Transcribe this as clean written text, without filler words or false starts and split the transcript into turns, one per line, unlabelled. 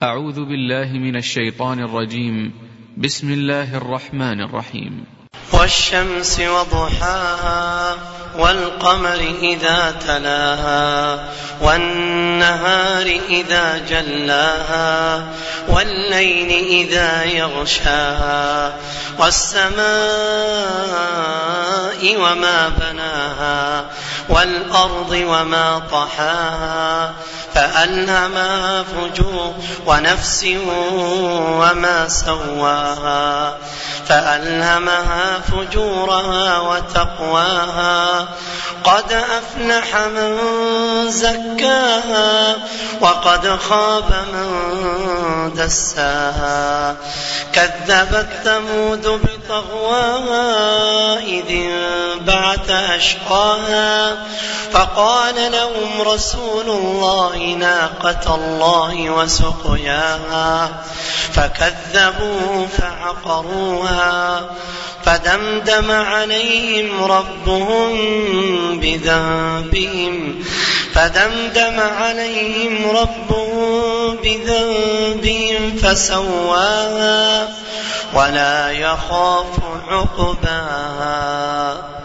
أعوذ بالله من الشيطان الرجيم. بسم الله الرحمن الرحيم.
والشمس وضحاها والقمر إذا تلاها والنهار إذا جلاها والليل إذا يغشاها والسماء وما بناها والأرض وما طحاها فألهمها فجور ونفس وما سواها فألهمها فجورها وتقواها قد أفلح من زكاها وقد خاب من دساها كذبت ثمود بطغواها إذ انبعث أشقاها فقال لهم رسول الله ناقة الله وسقياها فكذبوا فعقروها فدمدم عليهم ربهم بذنبهم فسواها ولا يخاف عقباها.